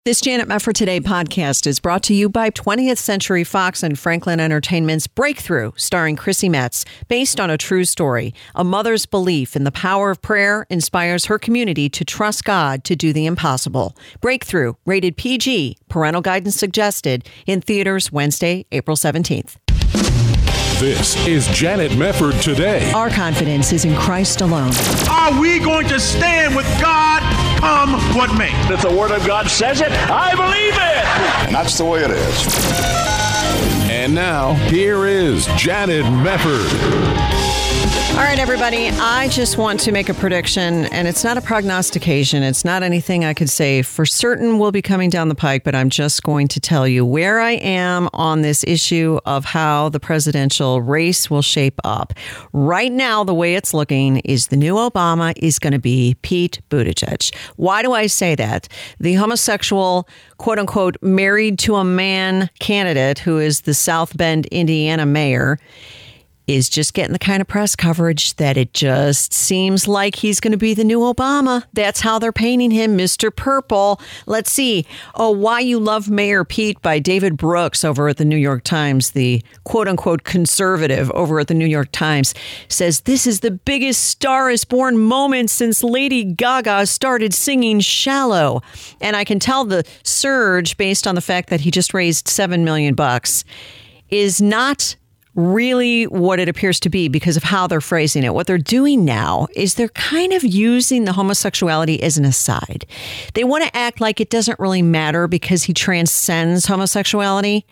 This Janet Mefford Today podcast is brought to you by 20th Century Fox and Franklin Entertainment's Breakthrough, starring Chrissy Metz, based on a true story. A mother's belief in the power of prayer inspires her community to trust God to do the impossible. Breakthrough, rated PG, parental guidance suggested, in theaters Wednesday, April 17th. This is Janet Mefford Today. Our confidence is in Christ alone. Are we going to stand with God come what may? If the Word of God says it, I believe it. And that's the way it is. And now, here is Janet Mefford. All right, everybody, I just want to make a prediction, and it's not a prognostication. It's not anything I could say for certain will be coming down the pike, but I'm just going to tell you where I am on this issue of how the presidential race will shape up. Right now, the way it's looking is the new Obama is going to be Pete Buttigieg. Why do I say that? The homosexual, quote unquote, married to a man candidate who is the South Bend, Indiana mayor is just getting the kind of press coverage that it just seems like he's going to be the new Obama. That's how they're painting him, Mr. Purple. Let's see. Oh, Why You Love Mayor Pete by David Brooks over at the New York Times, the quote-unquote conservative over at the New York Times, says this is the biggest Star is Born moment since Lady Gaga started singing Shallow. And I can tell the surge, based on the fact that he just raised $7 million, is not really what it appears to be because of how they're phrasing it. What they're doing now is they're kind of using the homosexuality as an aside. They want to act like it doesn't really matter because he transcends homosexuality.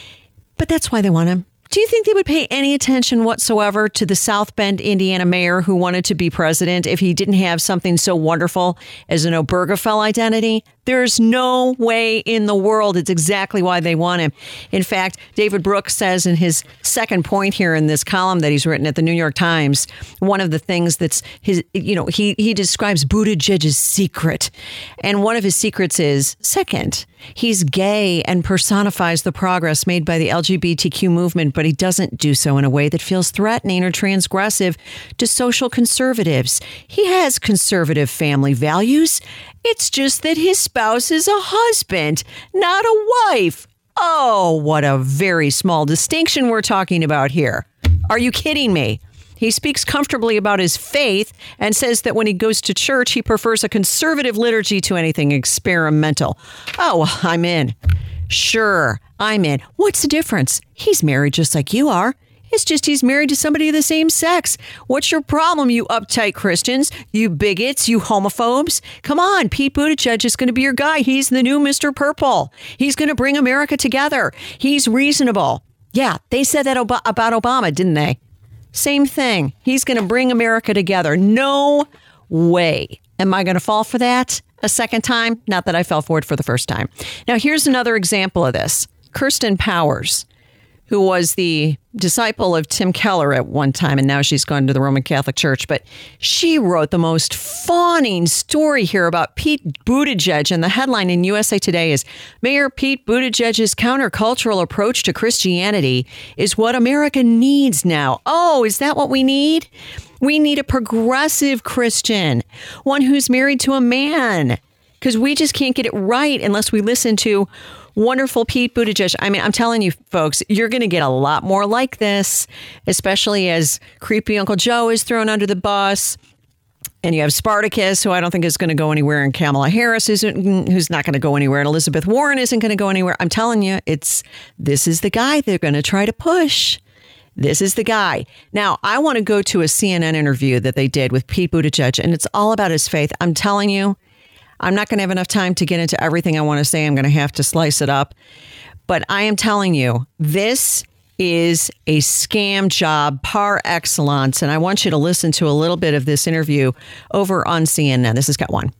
But that's why they want him. Do you think they would pay any attention whatsoever to the South Bend, Indiana mayor who wanted to be president if he didn't have something so wonderful as an Obergefell identity? There's no way in the world. It's exactly why they want him. In fact, David Brooks says in his second point here in this column that he's written at the New York Times, one of the things that's his, he describes Buttigieg's secret. And one of his secrets is, second, he's gay and personifies the progress made by the LGBTQ movement, but he doesn't do so in a way that feels threatening or transgressive to social conservatives. He has conservative family values. It's just that his spouse is a husband, not a wife. Oh, what a very small distinction we're talking about here. Are you kidding me? He speaks comfortably about his faith and says that when he goes to church, he prefers a conservative liturgy to anything experimental. Oh, well, I'm in. Sure, I'm in. What's the difference? He's married just like you are. It's just he's married to somebody of the same sex. What's your problem, you uptight Christians, you bigots, you homophobes? Come on, Pete Buttigieg is going to be your guy. He's the new Mr. Purple. He's going to bring America together. He's reasonable. Yeah, they said that about Obama, didn't they? Same thing. He's going to bring America together. No way. Am I going to fall for that a second time? Not that I fell for it for the first time. Now, here's another example of this. Kirsten Powers, who was the disciple of Tim Keller at one time, and now she's gone to the Roman Catholic Church. But she wrote the most fawning story here about Pete Buttigieg, and the headline in USA Today is, Mayor Pete Buttigieg's countercultural approach to Christianity is what America needs now. Oh, is that what we need? We need a progressive Christian, one who's married to a man, because we just can't get it right unless we listen to wonderful Pete Buttigieg. I mean, I'm telling you, folks, you're going to get a lot more like this, especially as creepy Uncle Joe is thrown under the bus. And you have Spartacus, who I don't think is going to go anywhere, and Kamala Harris, who's not going to go anywhere, and Elizabeth Warren isn't going to go anywhere. I'm telling you, this is the guy they're going to try to push. This is the guy. Now, I want to go to a CNN interview that they did with Pete Buttigieg, and it's all about his faith. I'm telling you, I'm not going to have enough time to get into everything I want to say. I'm going to have to slice it up. But I am telling you, this is a scam job par excellence. And I want you to listen to a little bit of this interview over on CNN. This has got one.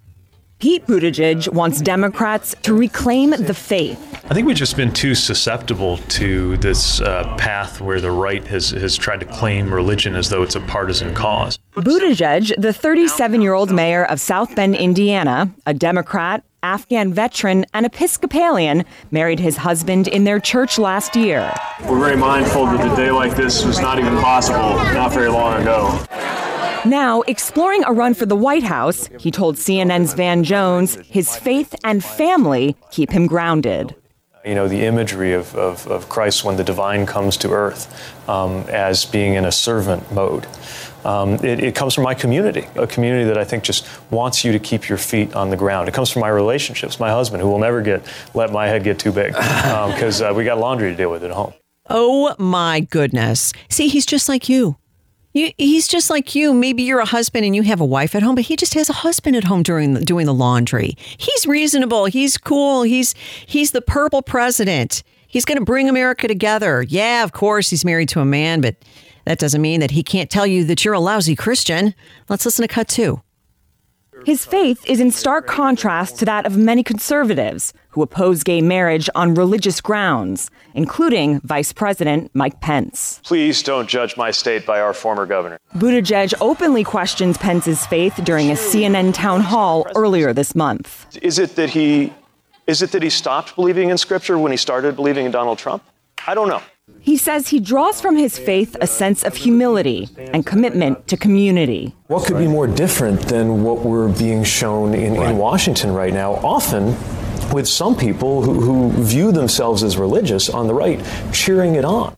Pete Buttigieg wants Democrats to reclaim the faith. I think we've just been too susceptible to this path where the right has tried to claim religion as though it's a partisan cause. Buttigieg, the 37-year-old mayor of South Bend, Indiana, a Democrat, Afghan veteran, and Episcopalian, married his husband in their church last year. We're very mindful that a day like this was not even possible not very long ago. Now, exploring a run for the White House, he told CNN's Van Jones his faith and family keep him grounded. You know, the imagery of Christ when the divine comes to earth as being in a servant mode. It comes from my community, a community that I think just wants you to keep your feet on the ground. It comes from my relationships, my husband, who will never let my head get too big because we got laundry to deal with at home. Oh, my goodness. See, he's just like you. He's just like you. Maybe you're a husband and you have a wife at home, but he just has a husband at home doing the laundry. He's reasonable. He's cool. He's the purple president. He's going to bring America together. Yeah, of course, he's married to a man, but that doesn't mean that he can't tell you that you're a lousy Christian. Let's listen to cut 2. His faith is in stark contrast to that of many conservatives who oppose gay marriage on religious grounds, including Vice President Mike Pence. Please don't judge my state by our former governor. Buttigieg openly questions Pence's faith during a CNN town hall earlier this month. Is it that he stopped believing in Scripture when he started believing in Donald Trump? I don't know. He says he draws from his faith a sense of humility and commitment to community. What could be more different than what we're being shown in Washington right now, often with some people who view themselves as religious on the right cheering it on?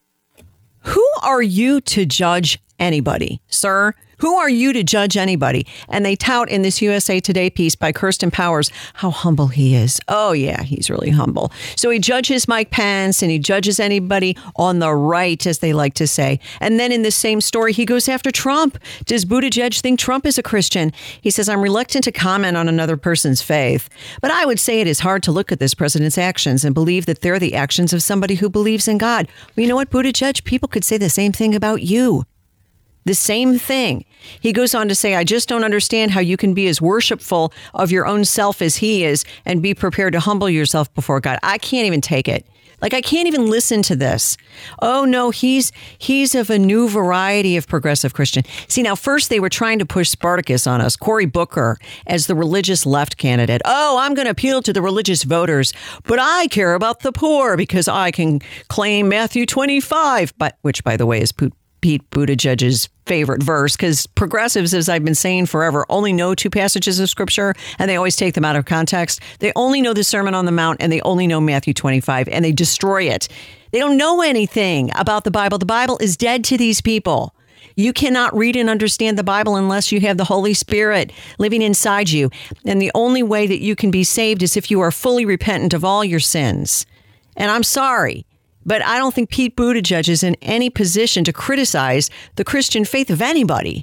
Who are you to judge anybody, sir? Who are you to judge anybody? And they tout in this USA Today piece by Kirsten Powers how humble he is. Oh, yeah, he's really humble. So he judges Mike Pence and he judges anybody on the right, as they like to say. And then in the same story, he goes after Trump. Does Buttigieg think Trump is a Christian? He says, I'm reluctant to comment on another person's faith, but I would say it is hard to look at this president's actions and believe that they're the actions of somebody who believes in God. Well, you know what, Buttigieg? People could say the same thing about you. The same thing. He goes on to say, I just don't understand how you can be as worshipful of your own self as he is and be prepared to humble yourself before God. I can't even take it. Like, I can't even listen to this. Oh, no, he's of a new variety of progressive Christian. See, now, first they were trying to push Spartacus on us, Cory Booker, as the religious left candidate. Oh, I'm going to appeal to the religious voters, but I care about the poor because I can claim Matthew 25, which, by the way, is Pete Buttigieg's favorite verse, because progressives, as I've been saying forever, only know 2 passages of scripture and they always take them out of context. They only know the Sermon on the Mount and they only know Matthew 25 and they destroy it. They don't know anything about the Bible. The Bible is dead to these people. You cannot read and understand the Bible unless you have the Holy Spirit living inside you. And the only way that you can be saved is if you are fully repentant of all your sins. And I'm sorry, but I don't think Pete Buttigieg is in any position to criticize the Christian faith of anybody.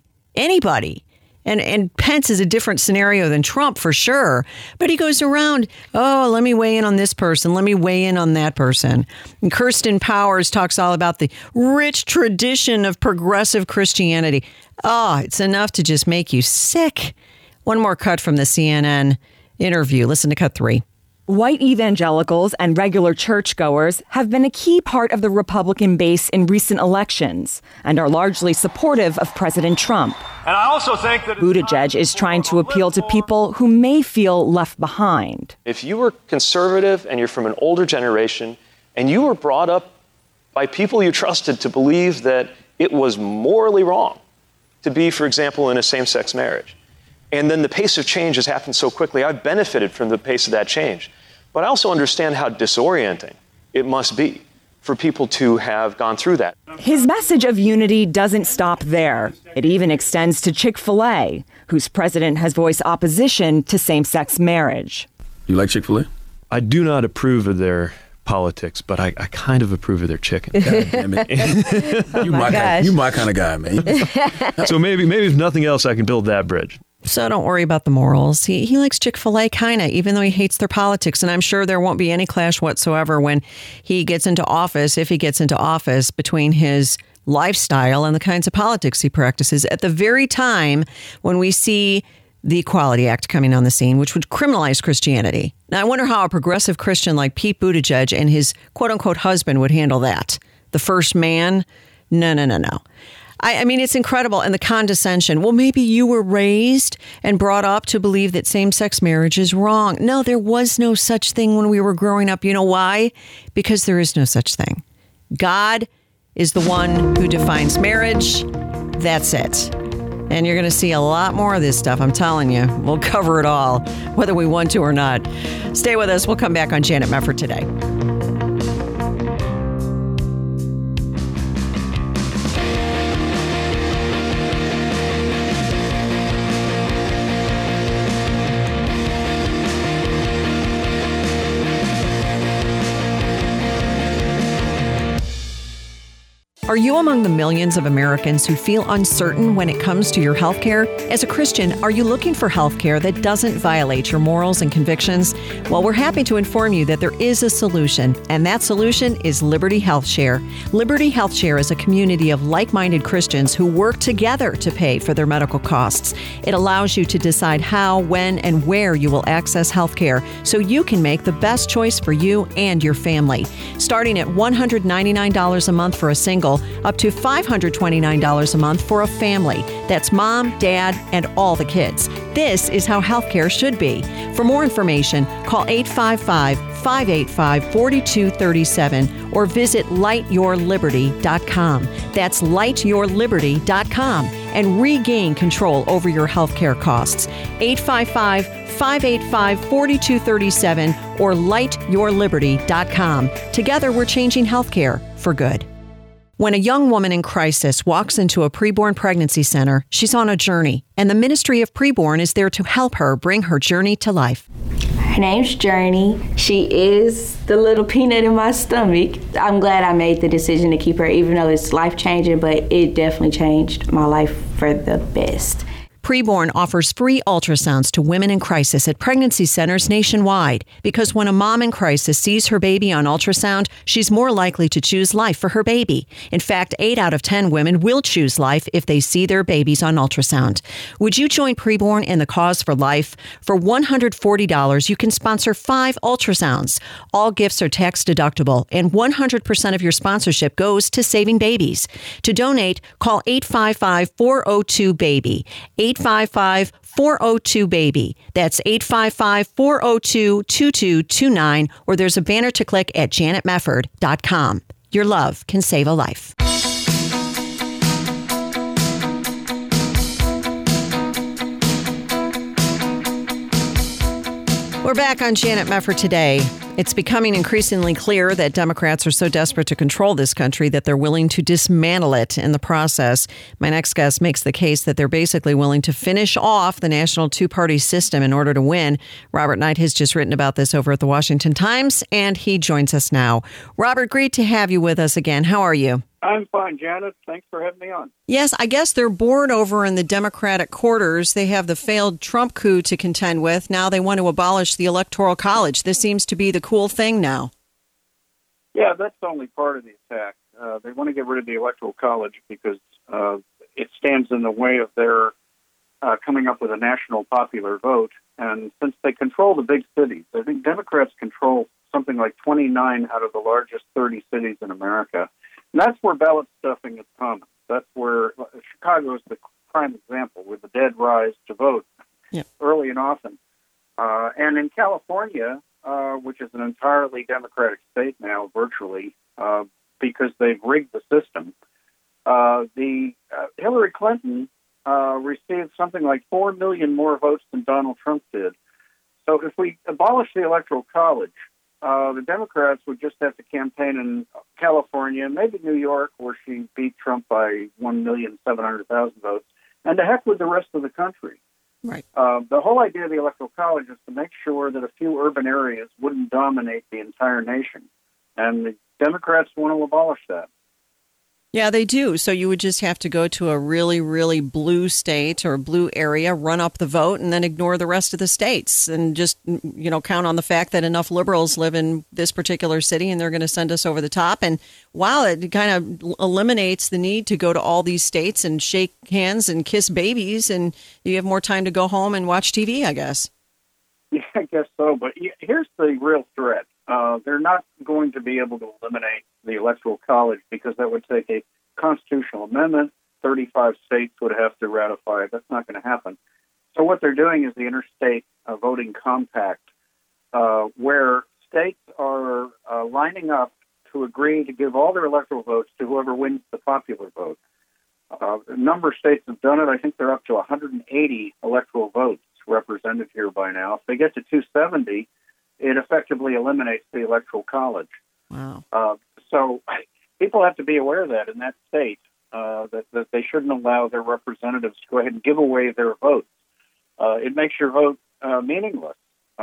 And Pence is a different scenario than Trump for sure. But he goes around, oh, let me weigh in on this person. Let me weigh in on that person. And Kirsten Powers talks all about the rich tradition of progressive Christianity. Oh, it's enough to just make you sick. One more cut from the CNN interview. Listen to cut 3. White evangelicals and regular churchgoers have been a key part of the Republican base in recent elections and are largely supportive of President Trump. And I also think that Buttigieg is trying to appeal to people who may feel left behind. If you were conservative and you're from an older generation and you were brought up by people you trusted to believe that it was morally wrong to be, for example, in a same-sex marriage, and then the pace of change has happened so quickly, I've benefited from the pace of that change. But I also understand how disorienting it must be for people to have gone through that. His message of unity doesn't stop there. It even extends to Chick-fil-A, whose president has voiced opposition to same-sex marriage. You like Chick-fil-A? I do not approve of their politics, but I kind of approve of their chicken. God damn it. You my kind of guy, man. So maybe if nothing else, I can build that bridge. So don't worry about the morals. He likes Chick-fil-A kind of, even though he hates their politics. And I'm sure there won't be any clash whatsoever when he gets into office, if he gets into office, between his lifestyle and the kinds of politics he practices at the very time when we see the Equality Act coming on the scene, which would criminalize Christianity. Now, I wonder how a progressive Christian like Pete Buttigieg and his quote-unquote husband would handle that. The first man? No. I mean, it's incredible. And the condescension. Well, maybe you were raised and brought up to believe that same-sex marriage is wrong. No, there was no such thing when we were growing up. You know why? Because there is no such thing. God is the one who defines marriage. That's it. And you're going to see a lot more of this stuff, I'm telling you. We'll cover it all, whether we want to or not. Stay with us. We'll come back on Janet Mefford Today. Are you among the millions of Americans who feel uncertain when it comes to your health care? As a Christian, are you looking for health care that doesn't violate your morals and convictions? Well, we're happy to inform you that there is a solution, and that solution is Liberty Health Share. Liberty Health Share is a community of like-minded Christians who work together to pay for their medical costs. It allows you to decide how, when, and where you will access health care so you can make the best choice for you and your family. Starting at $199 a month for a single, up to $529 a month for a family. That's mom, dad, and all the kids. This is how healthcare should be. For more information, call 855-585-4237 or visit lightyourliberty.com. That's lightyourliberty.com and regain control over your healthcare costs. 855-585-4237 or lightyourliberty.com. Together, we're changing healthcare for good. When a young woman in crisis walks into a preborn pregnancy center, she's on a journey, and the Ministry of Preborn is there to help her bring her journey to life. Her name's Journey. She is the little peanut in my stomach. I'm glad I made the decision to keep her, even though it's life-changing, but it definitely changed my life for the best. Preborn offers free ultrasounds to women in crisis at pregnancy centers nationwide because when a mom in crisis sees her baby on ultrasound, she's more likely to choose life for her baby. In fact, 8 out of 10 women will choose life if they see their babies on ultrasound. Would you join Preborn in the cause for life? For $140, you can sponsor 5 ultrasounds. All gifts are tax deductible, and 100% of your sponsorship goes to saving babies. To donate, call 855-402-BABY. 855-402-BABY. That's 855-402-2229, or there's a banner to click at janetmefford.com. Your love can save a life. We're back on Janet Mefford Today. It's becoming increasingly clear that Democrats are so desperate to control this country that they're willing to dismantle it in the process. My next guest makes the case that they're basically willing to finish off the national two-party system in order to win. Robert Knight has just written about this over at the Washington Times, and he joins us now. Robert, great to have you with us again. How are you? I'm fine, Janet. Thanks for having me on. Yes, I guess they're bored over in the Democratic quarters. They have the failed Trump coup to contend with. Now they want to abolish the Electoral College. This seems to be the cool thing now. Yeah, that's only part of the attack. They want to get rid of the Electoral College because it stands in the way of their coming up with a national popular vote. And since they control the big cities, I think Democrats control something like 29 out of the largest 30 cities in America. And that's where ballot stuffing is common. That's where Chicago is the prime example, where the dead rise to vote early and often. And in California, which is an entirely Democratic state now, virtually, because they've rigged the system, Hillary Clinton received something like 4 million more votes than Donald Trump did. So if we abolish the Electoral College, the Democrats would just have to campaign in California, maybe New York, where she beat Trump by 1,700,000 votes, and to heck with the rest of the country. Right. The whole idea of the Electoral College is to make sure that a few urban areas wouldn't dominate the entire nation, and the Democrats want to abolish that. Yeah, they do. So you would just have to go to a really, really blue state or a blue area, run up the vote, and then ignore the rest of the states and just, count on the fact that enough liberals live in this particular city and they're going to send us over the top. And wow, it kind of eliminates the need to go to all these states and shake hands and kiss babies, and you have more time to go home and watch TV, I guess. Yeah, I guess so. But here's the real threat. They're not going to be able to eliminate the Electoral College because that would take a constitutional amendment. 35 states would have to ratify it. That's not going to happen. So what they're doing is the Interstate Voting Compact, where states are lining up to agree to give all their electoral votes to whoever wins the popular vote. number of states have done it. I think they're up to 180 electoral votes represented here by now. If they get to 270, it effectively eliminates the Electoral College. Wow. So people have to be aware of that in that state, that they shouldn't allow their representatives to go ahead and give away their votes. It makes your vote meaningless.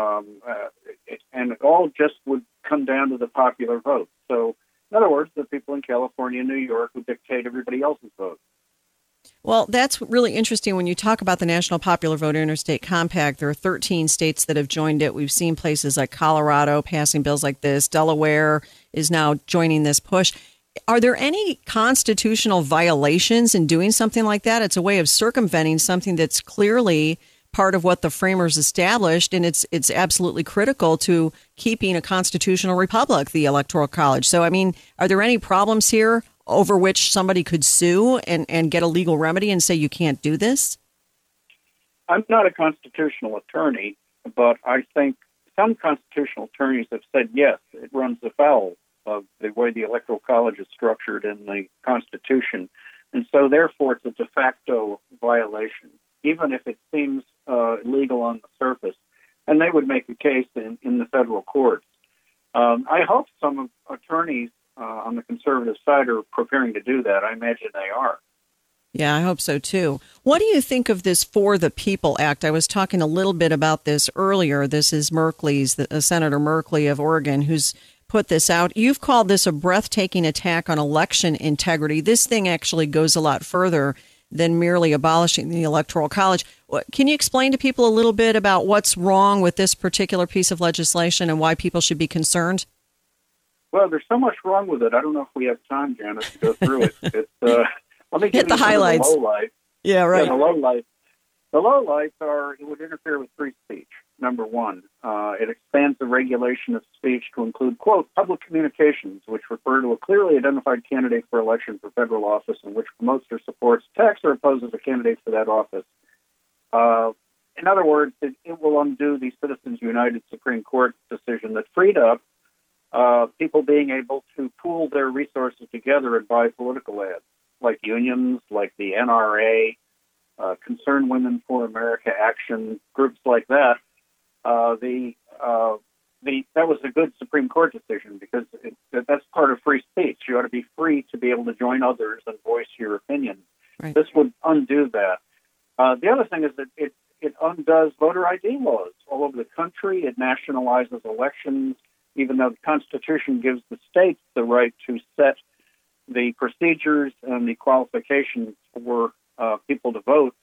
And it all just would come down to the popular vote. So, in other words, the people in California and New York who dictate everybody else's vote. Well, that's really interesting when you talk about the National Popular Vote Interstate Compact. There are 13 states that have joined it. We've seen places like Colorado passing bills like this. Delaware is now joining this push. Are there any constitutional violations in doing something like that? It's a way of circumventing something that's clearly part of what the framers established, and it's absolutely critical to keeping a constitutional republic, the Electoral College. So, I mean, are there any problems here over which somebody could sue and get a legal remedy and say you can't do this? I'm not a constitutional attorney, but I think some constitutional attorneys have said, yes, it runs afoul of the way the Electoral College is structured in the Constitution. And so, therefore, it's a de facto violation, even if it seems illegal on the surface. And they would make a case in the federal courts. I hope some attorneys on the conservative side are preparing to do that. I imagine they are. Yeah, I hope so, too. What do you think of this For the People Act? I was talking a little bit about this earlier. This is Senator Merkley of Oregon, who's put this out. You've called this a breathtaking attack on election integrity. This thing actually goes a lot further than merely abolishing the Electoral College. Can you explain to people a little bit about what's wrong with this particular piece of legislation and why people should be concerned? Well, there's so much wrong with it. I don't know if we have time, Janet, to go through it. Let me hit the highlights. The lowlights. Yeah, right. Yeah, the lowlights. The lowlights are it would interfere with free speech. Number one, it expands the regulation of speech to include, quote, public communications, which refer to a clearly identified candidate for election for federal office and which promotes or supports, attacks or opposes a candidate for that office. In other words, it will undo the Citizens United Supreme Court decision that freed up people being able to pool their resources together and buy political ads, like unions, like the NRA, Concerned Women for America Action, groups like that. That was a good Supreme Court decision because that's part of free speech. You ought to be free to be able to join others and voice your opinion. Right. This would undo that. The other thing is that it undoes voter ID laws all over the country. It nationalizes elections, even though the Constitution gives the states the right to set the procedures and the qualifications for people to vote.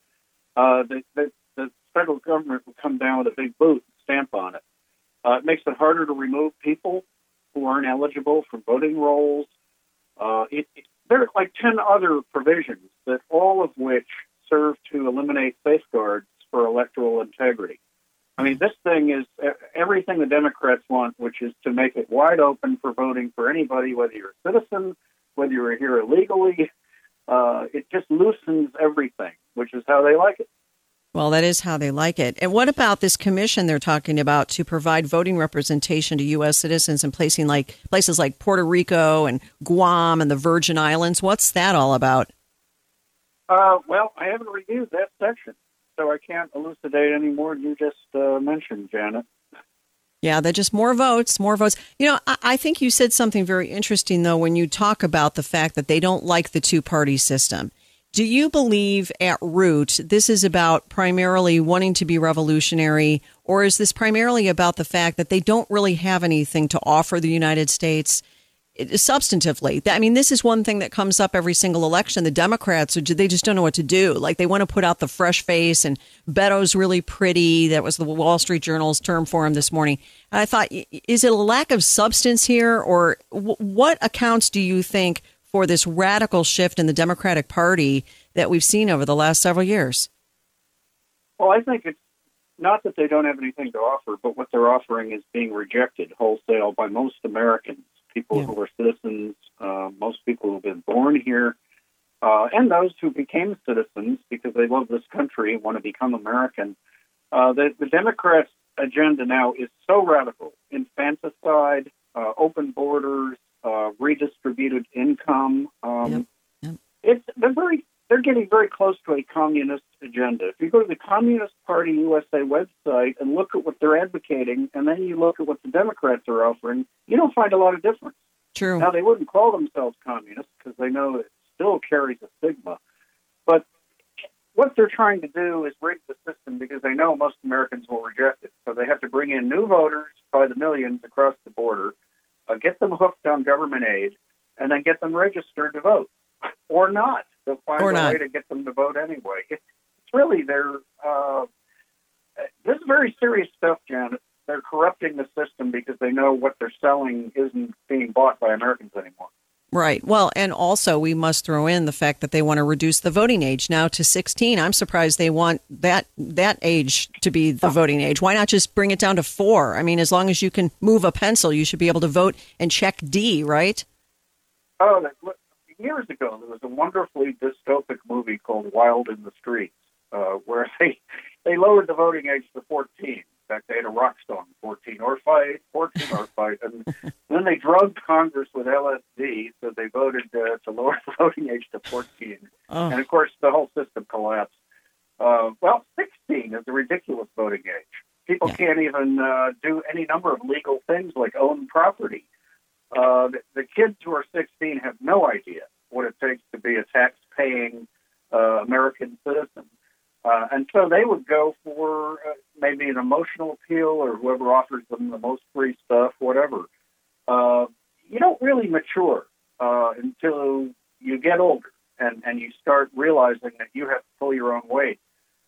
The federal government will come down with a big boot and stamp on it. It makes it harder to remove people who aren't eligible from voting rolls. There are like 10 other provisions that all of which serve to eliminate safeguards for electoral integrity. I mean, this thing is everything the Democrats want, which is to make it wide open for voting for anybody, whether you're a citizen, whether you're here illegally. It just loosens everything, which is how they like it. Well, that is how they like it. And what about this commission they're talking about to provide voting representation to U.S. citizens in places like Puerto Rico and Guam and the Virgin Islands? What's that all about? Well, I haven't reviewed that section, so I can't elucidate any more than you just mentioned, Janet. Yeah, they're just more votes. You know, I think you said something very interesting, though, when you talk about the fact that they don't like the two-party system. Do you believe at root this is about primarily wanting to be revolutionary, or is this primarily about the fact that they don't really have anything to offer the United States substantively? I mean, this is one thing that comes up every single election. The Democrats, they just don't know what to do. Like, they want to put out the fresh face, and Beto's really pretty. That was the Wall Street Journal's term for him this morning. And I thought, is it a lack of substance here, or what accounts do you think for this radical shift in the Democratic Party that we've seen over the last several years? Well, I think it's not that they don't have anything to offer, but what they're offering is being rejected wholesale by most Americans, people who are citizens, most people who've been born here, and those who became citizens because they love this country and want to become American. The Democrats' agenda now is so radical: infanticide, open borders, redistributed income. They're getting very close to a communist agenda. If you go to the Communist Party USA website and look at what they're advocating, and then you look at what the Democrats are offering, you don't find a lot of difference. True. Now, they wouldn't call themselves communists because they know it still carries a stigma. But what they're trying to do is rig the system because they know most Americans will reject it. So they have to bring in new voters by the millions across the border, get them hooked on government aid, and then get them registered to vote. Or not. They'll find a way to get them to vote anyway. It's really this is very serious stuff, Janet. They're corrupting the system because they know what they're selling isn't being bought by Americans anymore. Right. Well, and also we must throw in the fact that they want to reduce the voting age now to 16. I'm surprised they want that age to be the voting age. Why not just bring it down to 4? I mean, as long as you can move a pencil, you should be able to vote and check D, right? Oh, years ago, there was a wonderfully dystopic movie called Wild in the Streets, where they lowered the voting age to 14. In fact, they had a rock song, 14 or fight. And then they drugged Congress with LSD, so they voted to lower the voting age to 14. Oh. And, of course, the whole system collapsed. 16 is a ridiculous voting age. People can't even do any number of legal things like own property. The kids who are 16 have no idea what it takes to be a tax-paying American citizen. And so they would go for maybe an emotional appeal or whoever offers them the most free stuff, whatever. You don't really mature until you get older and you start realizing that you have to pull your own weight.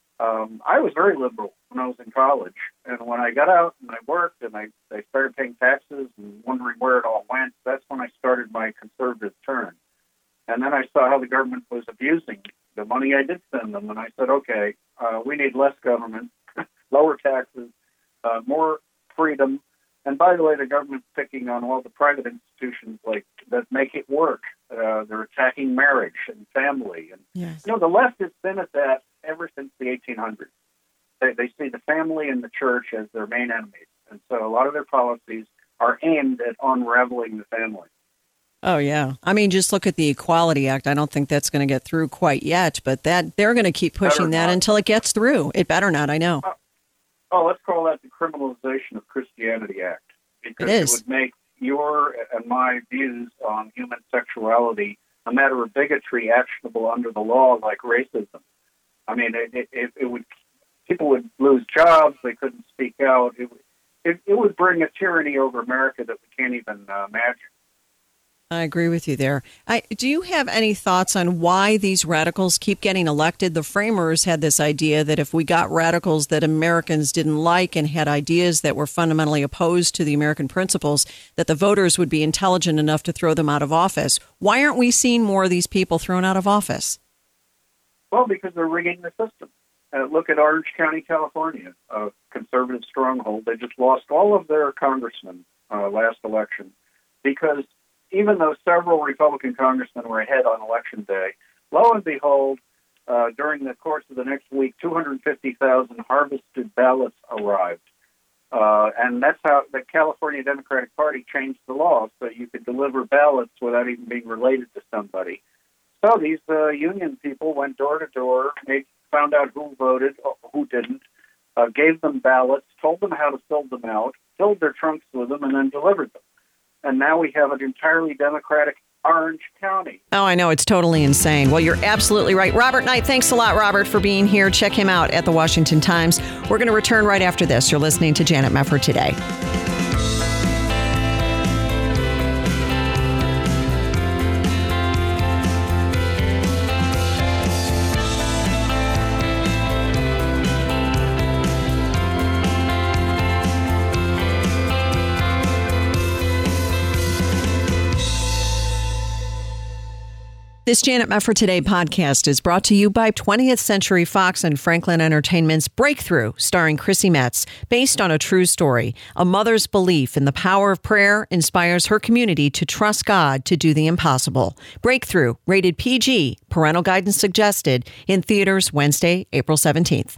I was very liberal when I was in college. And when I got out and I worked and I started paying taxes and wondering where it all went, that's when I started my conservative turn. And then I saw how the government was abusing the money I did send them. And I said, okay, we need less government, lower taxes, more freedom. And by the way, the government's picking on all the private institutions that make it work. They're attacking marriage and family. And yes. The left has been at that ever since the 1800s. They see the family and the church as their main enemies. And so a lot of their policies are aimed at unraveling the family. Oh, yeah. I mean, just look at the Equality Act. I don't think that's going to get through quite yet, but that they're going to keep pushing that until it gets through. It better not, I know. Let's call that the Criminalization of Christianity Act. Because it is. It would make your and my views on human sexuality a matter of bigotry actionable under the law like racism. I mean, it would. People would lose jobs. They couldn't speak out. It would bring a tyranny over America that we can't even imagine. I agree with you there. Do you have any thoughts on why these radicals keep getting elected? The framers had this idea that if we got radicals that Americans didn't like and had ideas that were fundamentally opposed to the American principles, that the voters would be intelligent enough to throw them out of office. Why aren't we seeing more of these people thrown out of office? Well, because they're rigging the system. Look at Orange County, California, a conservative stronghold. They just lost all of their congressmen last election because even though several Republican congressmen were ahead on Election Day, lo and behold, during the course of the next week, 250,000 harvested ballots arrived. And that's how the California Democratic Party changed the law, so you could deliver ballots without even being related to somebody. So these union people went door to door, found out who voted, who didn't, gave them ballots, told them how to fill them out, filled their trunks with them, and then delivered them. And now we have an entirely Democratic Orange County. Oh, I know. It's totally insane. Well, you're absolutely right. Robert Knight, thanks a lot, Robert, for being here. Check him out at the Washington Times. We're going to return right after this. You're listening to Janet Mefford Today. This Janet Mefford Today podcast is brought to you by 20th Century Fox and Franklin Entertainment's Breakthrough, starring Chrissy Metz, based on a true story. A mother's belief in the power of prayer inspires her community to trust God to do the impossible. Breakthrough, rated PG, parental guidance suggested, in theaters Wednesday, April 17th.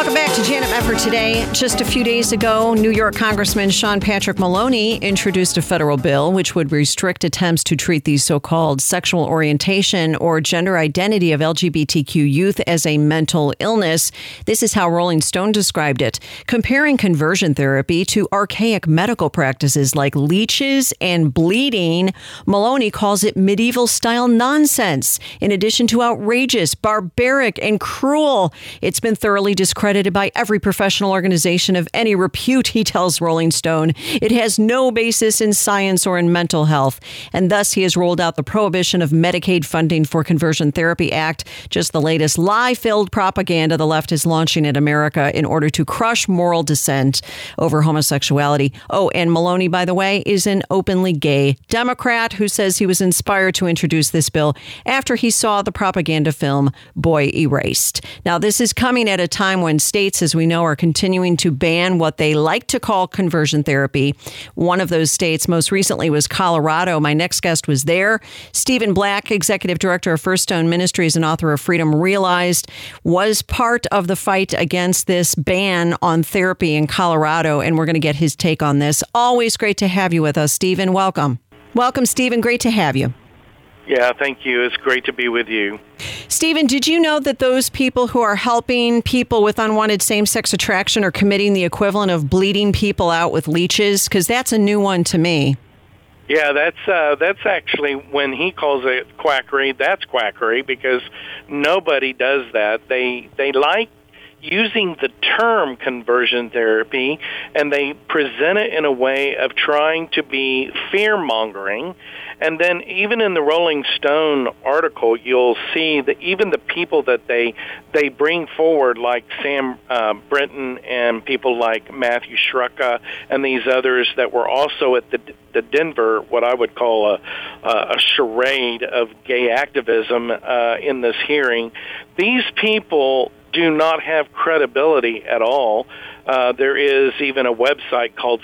Welcome back to Janet Mefford Today. Just a few days ago, New York Congressman Sean Patrick Maloney introduced a federal bill which would restrict attempts to treat the so-called sexual orientation or gender identity of LGBTQ youth as a mental illness. This is how Rolling Stone described it, comparing conversion therapy to archaic medical practices like leeches and bleeding. Maloney calls it medieval-style nonsense, in addition to outrageous, barbaric, and cruel. It's been thoroughly discredited by every professional organization of any repute, he tells Rolling Stone. It has no basis in science or in mental health. And thus, he has rolled out the Prohibition of Medicaid Funding for Conversion Therapy Act, just the latest lie-filled propaganda the left is launching in America in order to crush moral dissent over homosexuality. Oh, and Maloney, by the way, is an openly gay Democrat who says he was inspired to introduce this bill after he saw the propaganda film Boy Erased. Now, this is coming at a time when states, as we know, are continuing to ban what they like to call conversion therapy. One of those states most recently was Colorado. My next guest was there. Stephen Black, executive director of First Stone Ministries and author of Freedom Realized, was part of the fight against this ban on therapy in Colorado, and we're going to get his take on this. Always great to have you with us, Stephen. Welcome. Welcome, Stephen. Great to have you. Yeah, thank you. It's great to be with you. Stephen, did you know that those people who are helping people with unwanted same-sex attraction are committing the equivalent of bleeding people out with leeches? Because that's a new one to me. Yeah, that's actually, when he calls it quackery, that's quackery, because nobody does that. They like using the term conversion therapy, and they present it in a way of trying to be fear-mongering. And then even in the Rolling Stone article, you'll see that even the people that they bring forward, like Sam Brinton and people like Matthew Shruka and these others that were also at the Denver, what I would call a charade of gay activism in this hearing, these people do not have credibility at all. There is even a website called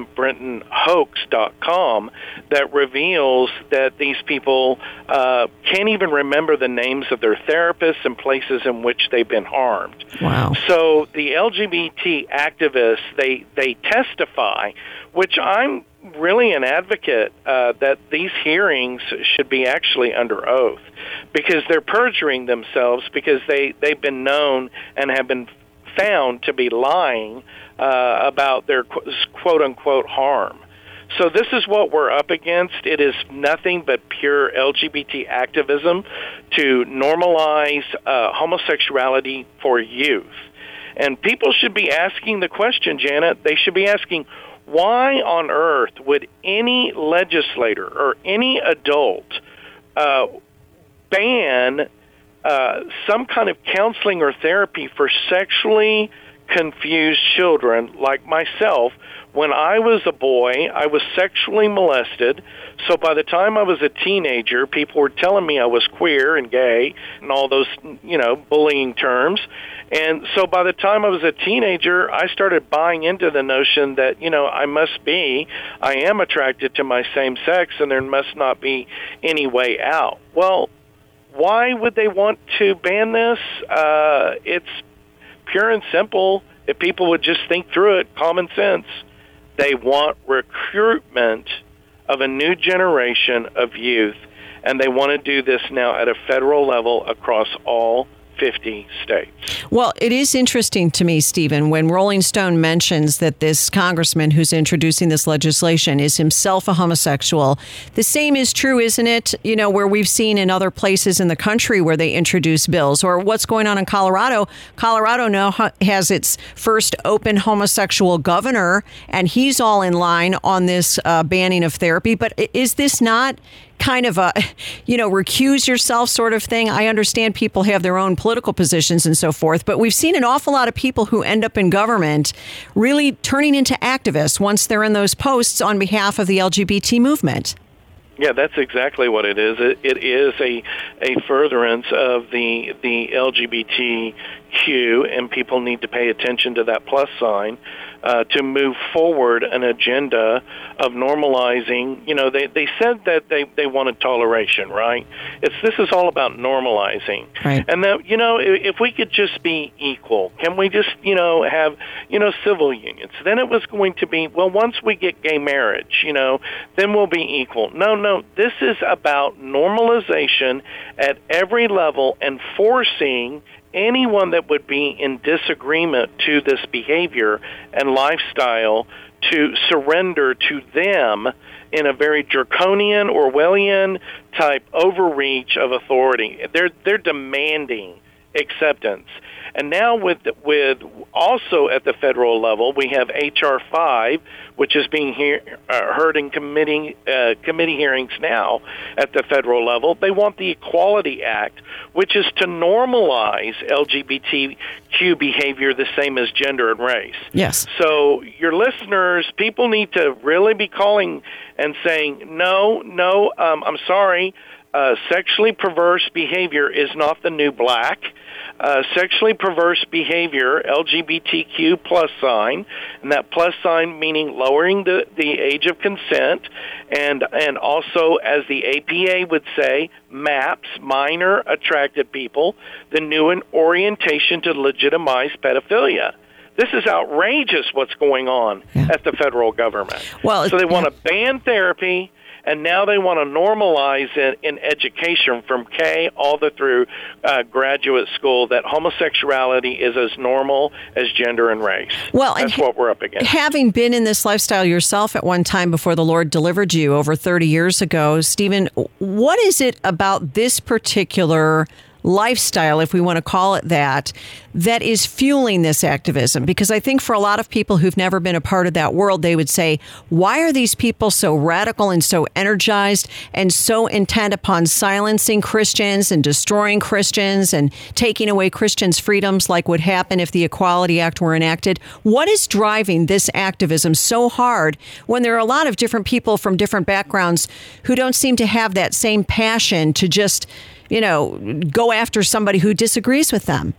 SamBrintonHoax.com that reveals that these people can't even remember the names of their therapists and places in which they've been harmed. Wow. So the LGBT activists, they testify, which I'm really an advocate that these hearings should be actually under oath, because they're perjuring themselves, because they've been known and have been found to be lying about their quote-unquote harm. So this is what we're up against. It is nothing but pure LGBT activism to normalize homosexuality for youth. And people should be asking the question, Janet, they should be asking, why on earth would any legislator or any adult ban some kind of counseling or therapy for sexually confused children like myself? When I was a boy, I was sexually molested. So by the time I was a teenager, people were telling me I was queer and gay and all those, bullying terms. And so by the time I was a teenager, I started buying into the notion that, I am attracted to my same sex, and there must not be any way out. Well, why would they want to ban this? It's pure and simple. If people would just think through it, common sense. They want recruitment of a new generation of youth, and they want to do this now at a federal level across all 50 states. Well, it is interesting to me, Stephen, when Rolling Stone mentions that this congressman who's introducing this legislation is himself a homosexual. The same is true, isn't it? Where we've seen in other places in the country where they introduce bills, or what's going on in Colorado. Colorado now has its first open homosexual governor, and he's all in line on this banning of therapy. But is this not kind of a, recuse yourself sort of thing? I understand people have their own political positions and so forth, but we've seen an awful lot of people who end up in government really turning into activists once they're in those posts on behalf of the LGBT movement. Yeah, that's exactly what it is. It is a furtherance of the LGBTQ, and people need to pay attention to that plus sign to move forward an agenda of normalizing. You know, they said that they wanted toleration, right? This is all about normalizing. Right. And that, you know, if we could just be equal, can we just, you know, have, you know, civil unions? Then it was going to be, well, once we get gay marriage, you know, then we'll be equal. No, this is about normalization at every level and forcing anyone that would be in disagreement to this behavior and lifestyle to surrender to them in a very draconian, Orwellian type overreach of authority. They're demanding acceptance. And now with also at the federal level, we have H.R. 5, which is being heard in committee hearings now at the federal level. They want the Equality Act, which is to normalize LGBTQ behavior the same as gender and race. Yes. So your listeners, people need to really be calling and saying, no, I'm sorry, sexually perverse behavior is not the new black. Sexually perverse behavior, LGBTQ plus sign, and that plus sign meaning lowering the age of consent, and also, as the APA would say, MAPS, minor attracted people, the new orientation to legitimize pedophilia. This is outrageous what's going on at the federal government. Well, so they want to ban therapy, and now they want to normalize it in education from K all the through graduate school that homosexuality is as normal as gender and race. Well, that's what we're up against. Having been in this lifestyle yourself at one time before the Lord delivered you over 30 years ago, Stephen, what is it about this particular lifestyle, if we want to call it that is fueling this activism? Because I think for a lot of people who've never been a part of that world, they would say, why are these people so radical and so energized and so intent upon silencing Christians and destroying Christians and taking away Christians' freedoms like would happen if the Equality Act were enacted? What is driving this activism so hard when there are a lot of different people from different backgrounds who don't seem to have that same passion to just, you know, go after somebody who disagrees with them?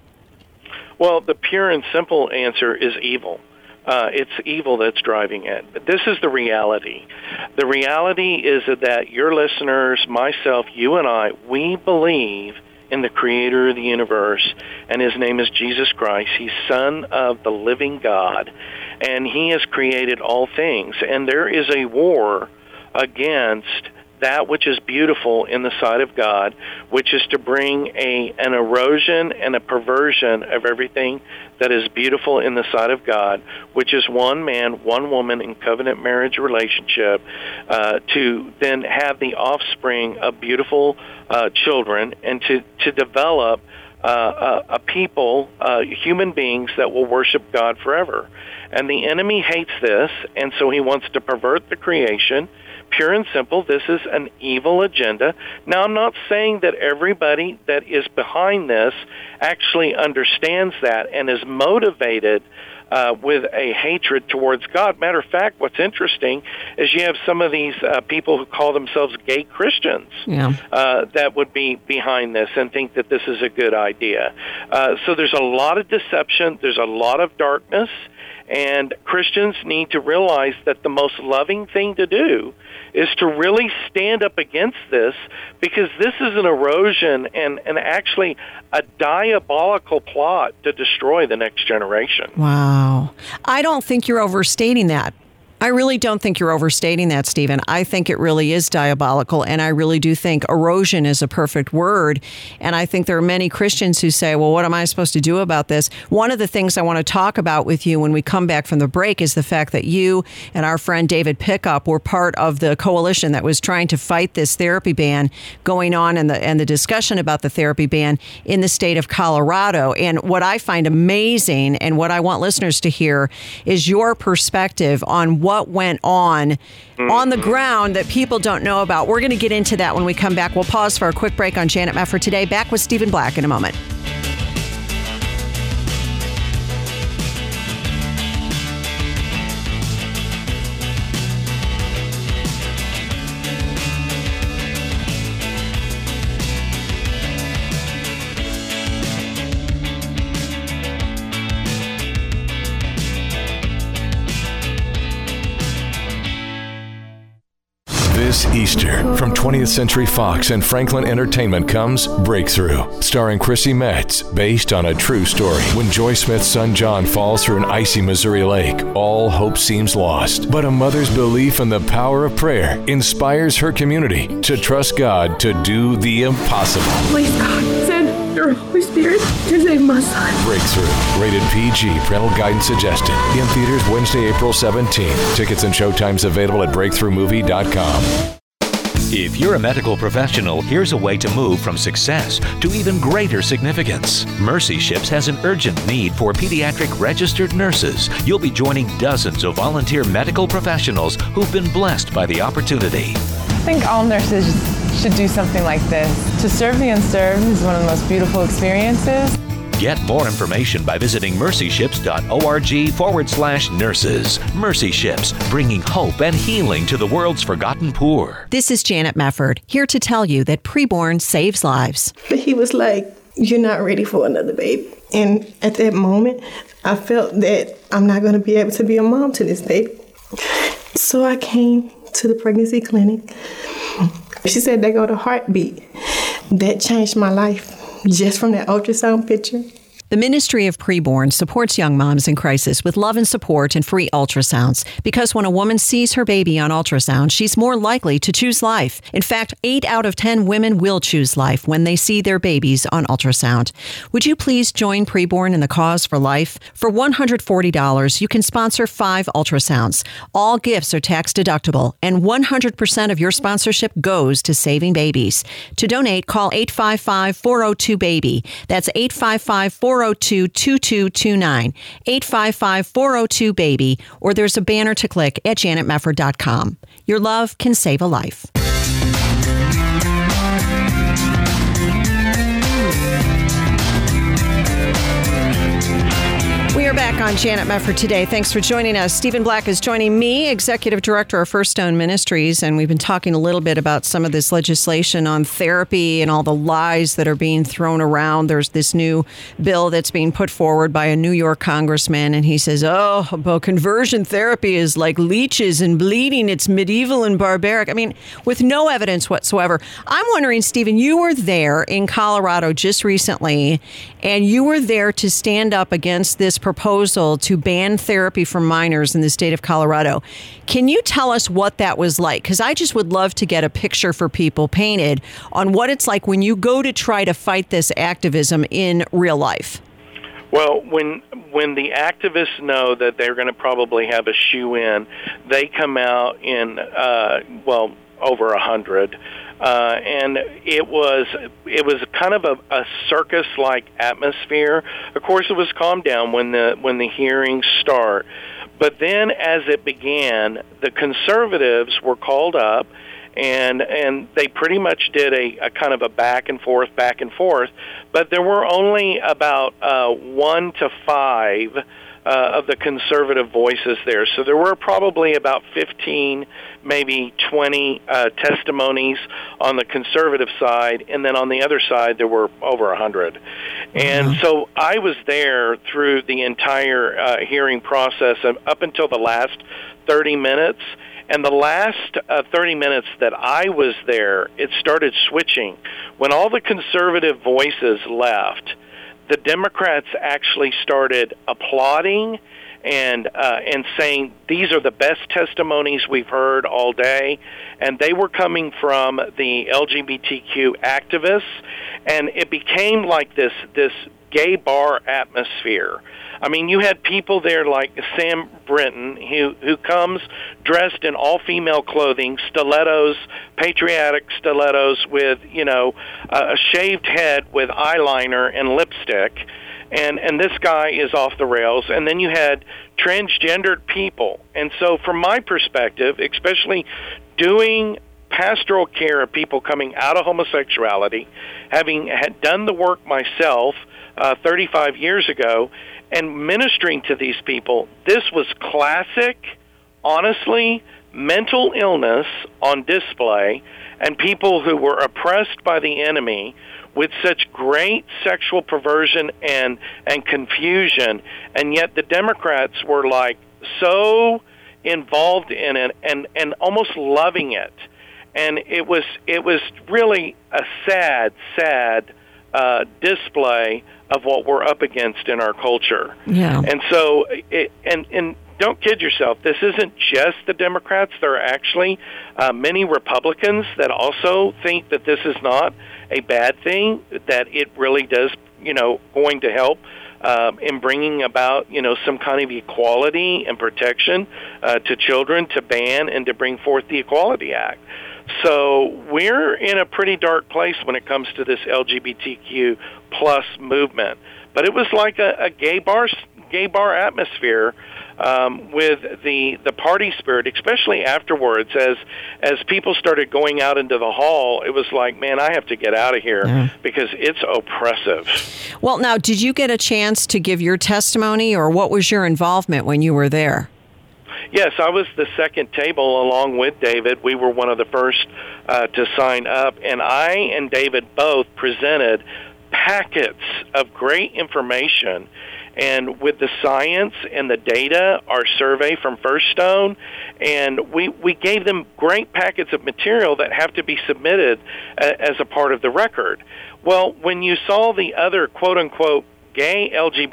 Well, the pure and simple answer is evil. It's evil that's driving it. But this is the reality. The reality is that your listeners, myself, you and I, we believe in the Creator of the universe, and His name is Jesus Christ. He's Son of the living God, and He has created all things. And there is a war against that which is beautiful in the sight of God, which is to bring an erosion and a perversion of everything that is beautiful in the sight of God, which is one man, one woman in covenant marriage relationship, to then have the offspring of beautiful children, and to develop a people, human beings that will worship God forever. And the enemy hates this, and so he wants to pervert the creation. Pure and simple, this is an evil agenda. Now, I'm not saying that everybody that is behind this actually understands that and is motivated with a hatred towards God. Matter of fact, what's interesting is you have some of these people who call themselves gay Christians that would be behind this and think that this is a good idea. So there's a lot of deception. There's a lot of darkness. And Christians need to realize that the most loving thing to do is to really stand up against this, because this is an erosion and actually a diabolical plot to destroy the next generation. Wow. I don't think you're overstating that. I really don't think you're overstating that, Stephen. I think it really is diabolical, and I really do think erosion is a perfect word. And I think there are many Christians who say, well, what am I supposed to do about this? One of the things I want to talk about with you when we come back from the break is the fact that you and our friend David Pickup were part of the coalition that was trying to fight this therapy ban going on, and the discussion about the therapy ban in the state of Colorado. And what I find amazing, and what I want listeners to hear, is your perspective on what went on the ground that people don't know about. We're going to get into that when we come back. We'll pause for a quick break on Janet Mefford Today. Back with Stephen Black in a moment. This Easter, from 20th Century Fox and Franklin Entertainment comes Breakthrough, starring Chrissy Metz, based on a true story. When Joy Smith's son John falls through an icy Missouri lake, all hope seems lost. But a mother's belief in the power of prayer inspires her community to trust God to do the impossible. Please, God, send your Holy Spirit to save my son. Breakthrough, rated PG, parental guidance suggested. In theaters Wednesday, April 17th. Tickets and showtimes available at breakthroughmovie.com. If you're a medical professional, here's a way to move from success to even greater significance. Mercy Ships has an urgent need for pediatric registered nurses. You'll be joining dozens of volunteer medical professionals who've been blessed by the opportunity. I think all nurses should do something like this. To serve the unserved is one of the most beautiful experiences. Get more information by visiting mercyships.org/nurses. Mercy Ships, bringing hope and healing to the world's forgotten poor. This is Janet Mefford, here to tell you that preborn saves lives. But he was like, "You're not ready for another baby." And at that moment, I felt that I'm not going to be able to be a mom to this baby. So I came to the pregnancy clinic. She said they go to heartbeat. That changed my life. Just from that ultrasound picture. The Ministry of Preborn supports young moms in crisis with love and support and free ultrasounds, because when a woman sees her baby on ultrasound, she's more likely to choose life. In fact, 8 out of 10 women will choose life when they see their babies on ultrasound. Would you please join Preborn in the cause for life? For $140, you can sponsor 5 ultrasounds. All gifts are tax deductible, and 100% of your sponsorship goes to saving babies. To donate, call 855-402-BABY. That's 855-402-2229, 855-402-BABY, or there's a banner to click at janetmefford.com. Your love can save a life. We are back on Janet Mefford today. Thanks for joining us. Stephen Black is joining me, Executive Director of First Stone Ministries, and we've been talking a little bit about some of this legislation on therapy and all the lies that are being thrown around. There's this new bill that's being put forward by a New York congressman, and he says, well, conversion therapy is like leeches and bleeding. It's medieval and barbaric. I mean, with no evidence whatsoever. I'm wondering, Stephen, you were there in Colorado just recently, and you were there to stand up against this proposal to ban therapy for minors in the state of Colorado. Can you tell us what that was like? Because I just would love to get a picture for people painted on what it's like when you go to try to fight this activism in real life. Well, when the activists know that they're going to probably have a shoe-in, they come out in, over 100. And it was kind of a circus-like atmosphere. Of course, it was calmed down when the hearings start. But then, as it began, the conservatives were called up, and they pretty much did a kind of a back and forth. But there were only about 1 to 5 of the conservative voices there. So there were probably about 15, maybe 20 testimonies on the conservative side, and then on the other side there were over 100. And so I was there through the entire hearing process up until the last 30 minutes. And the last 30 minutes that I was there, it started switching. When all the conservative voices left, the Democrats actually started applauding and saying these are the best testimonies we've heard all day, and they were coming from the LGBTQ activists, and it became like this gay bar atmosphere. I mean, you had people there like Sam Brinton, who comes dressed in all-female clothing, stilettos, patriotic stilettos with, a shaved head with eyeliner and lipstick. And this guy is off the rails. And then you had transgendered people. And so from my perspective, especially doing pastoral care of people coming out of homosexuality, having had done the work myself 35 years ago, and ministering to these people, this was classic, honestly, mental illness on display, and people who were oppressed by the enemy with such great sexual perversion and confusion, and yet the Democrats were like so involved in it and almost loving it. And it was really a sad display of what we're up against in our culture. Yeah. And so, and don't kid yourself, this isn't just the Democrats. There are actually many Republicans that also think that this is not a bad thing, that it really does, going to help in bringing about, some kind of equality and protection to children, to ban and to bring forth the Equality Act. So we're in a pretty dark place when it comes to this LGBTQ plus movement. But it was like a gay bar atmosphere with the party spirit, especially afterwards. As people started going out into the hall, it was like, man, I have to get out of here because it's oppressive. Well, now, did you get a chance to give your testimony, or what was your involvement when you were there? Yes, I was the second table along with David. We were one of the first to sign up, and I and David both presented packets of great information. And with the science and the data, our survey from First Stone, and we gave them great packets of material that have to be submitted as a part of the record. Well, when you saw the other quote-unquote gay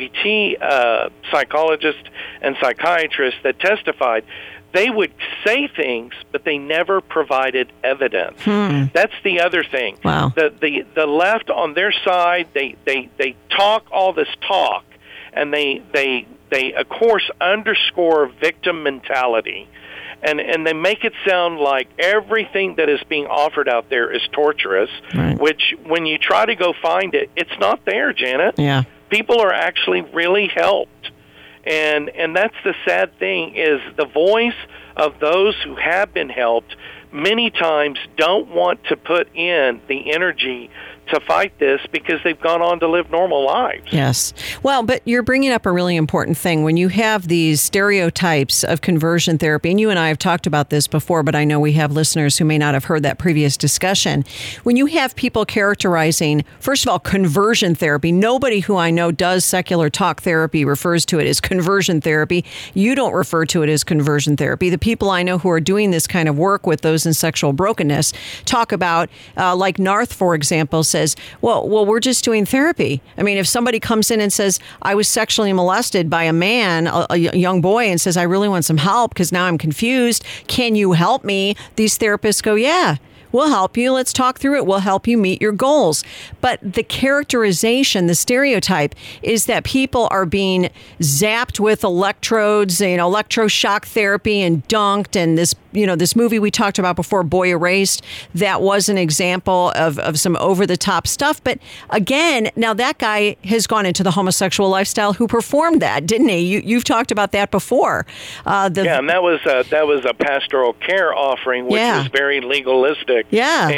LGBT psychologists and psychiatrists that testified, they would say things, but they never provided evidence. That's the other thing. Wow. The left on their side, they talk all this talk, and they of course underscore victim mentality. And they make it sound like everything that is being offered out there is torturous, which when you try to go find it, it's not there, Janet. Yeah. People are actually really helped. And that's the sad thing, is the voice of those who have been helped many times don't want to put in the energy to fight this because they've gone on to live normal lives. Yes. Well, but you're bringing up a really important thing. When you have these stereotypes of conversion therapy, and you and I have talked about this before, but I know we have listeners who may not have heard that previous discussion. When you have people characterizing, first of all, conversion therapy, nobody who I know does secular talk therapy refers to it as conversion therapy. You don't refer to it as conversion therapy. The people I know who are doing this kind of work with those in sexual brokenness talk about, like Narth, for example, says, well, we're just doing therapy. I mean, if somebody comes in and says, I was sexually molested by a man, a young boy, and says, I really want some help because now I'm confused. Can you help me? These therapists go, yeah. We'll help you. Let's talk through it. We'll help you meet your goals. But the characterization, the stereotype, is that people are being zapped with electrodes, electroshock therapy and dunked. And this movie we talked about before, Boy Erased, that was an example of some over-the-top stuff. But again, now that guy has gone into the homosexual lifestyle who performed that, didn't he? You've talked about that before. And that was a pastoral care offering, which was very legalistic. Yeah.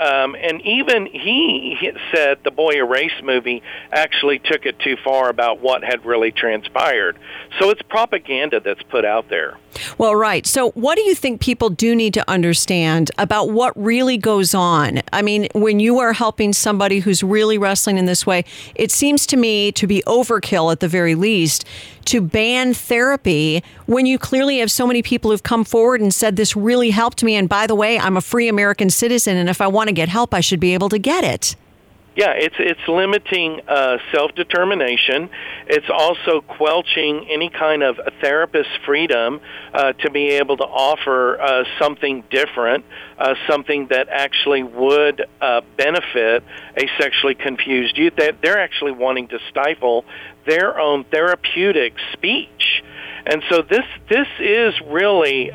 And even he said the Boy Erased movie actually took it too far about what had really transpired. So it's propaganda that's put out there. Well, right. So what do you think people do need to understand about what really goes on? I mean, when you are helping somebody who's really wrestling in this way, it seems to me to be overkill at the very least to ban therapy when you clearly have so many people who've come forward and said this really helped me. And by the way, I'm a free American citizen, and if I want to get help, I should be able to get it. Yeah, it's limiting self-determination. It's also quelching any kind of therapist freedom to be able to offer something different, something that actually would benefit a sexually confused youth. They're actually wanting to stifle their own therapeutic speech. And so this is really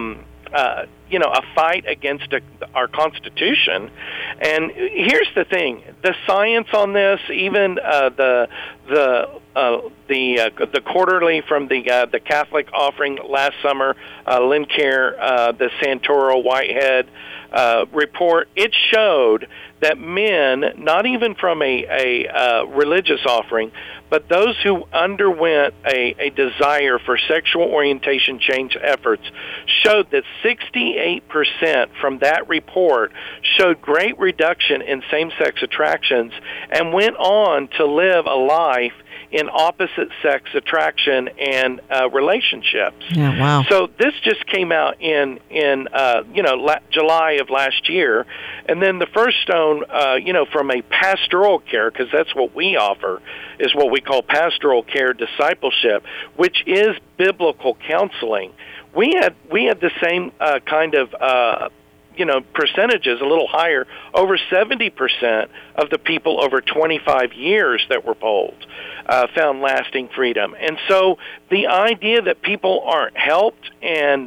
a fight against our Constitution. And here's the thing: the science on this, even the quarterly from the Catholic offering last summer, Lincare, the Santoro Whitehead report, it showed that men, not even from a religious offering, but those who underwent a desire for sexual orientation change efforts, showed that 68% 98% from that report showed great reduction in same-sex attractions and went on to live a life in opposite-sex attraction and relationships. Yeah, wow. So this just came out in July of last year, and then the First Stone, from a pastoral care, because that's what we offer, is what we call pastoral care discipleship, which is biblical counseling. We had the same kind of percentages, a little higher. Over 70% of the people over 25 years that were polled found lasting freedom. And so the idea that people aren't helped and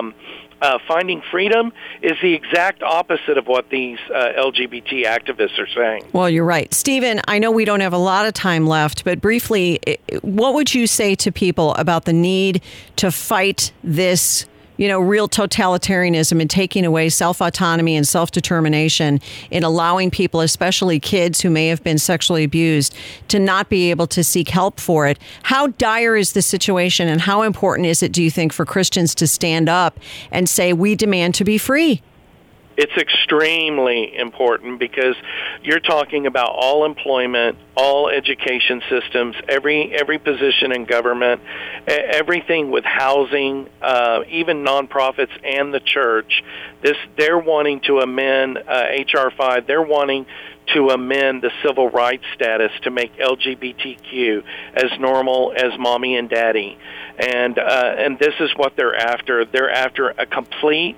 finding freedom is the exact opposite of what these LGBT activists are saying. Well, you're right. Stephen, I know we don't have a lot of time left, but briefly, what would you say to people about the need to fight this real totalitarianism and taking away self-autonomy and self-determination in allowing people, especially kids who may have been sexually abused, to not be able to seek help for it? How dire is the situation, and how important is it, do you think, for Christians to stand up and say, we demand to be free? It's extremely important because you're talking about all employment, all education systems, every position in government, everything with housing, even nonprofits and the church. They're wanting to amend H.R. 5. They're wanting to amend the civil rights status to make LGBTQ as normal as mommy and daddy. And this is what they're after. They're after a complete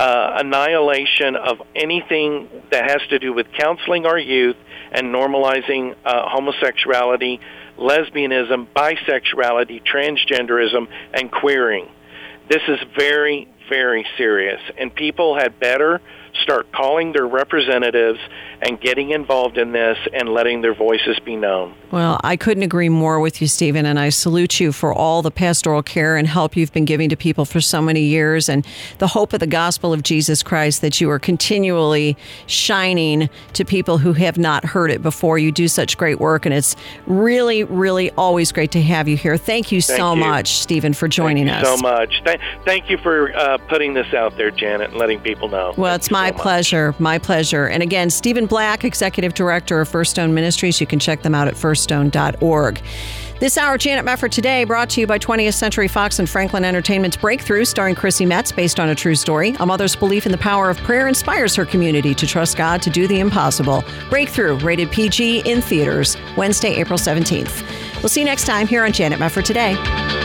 annihilation of anything that has to do with counseling our youth and normalizing homosexuality, lesbianism, bisexuality, transgenderism, and queering. This is very, very serious, and people had better start calling their representatives and getting involved in this and letting their voices be known. Well, I couldn't agree more with you, Stephen, and I salute you for all the pastoral care and help you've been giving to people for so many years, and the hope of the gospel of Jesus Christ that you are continually shining to people who have not heard it before. You do such great work, and it's really, really always great to have you here. Thank you so much, Stephen, for joining us. Thank you so much. Thank you for putting this out there, Janet, and letting people know. Well, it's my pleasure. My pleasure. And again, Stephen Black, Executive Director of First Stone Ministries. You can check them out at firststone.org. This hour, Janet Mefford Today, brought to you by 20th Century Fox and Franklin Entertainment's Breakthrough, starring Chrissy Metz, based on a true story. A mother's belief in the power of prayer inspires her community to trust God to do the impossible. Breakthrough, rated PG, in theaters, Wednesday, April 17th. We'll see you next time here on Janet Mefford Today.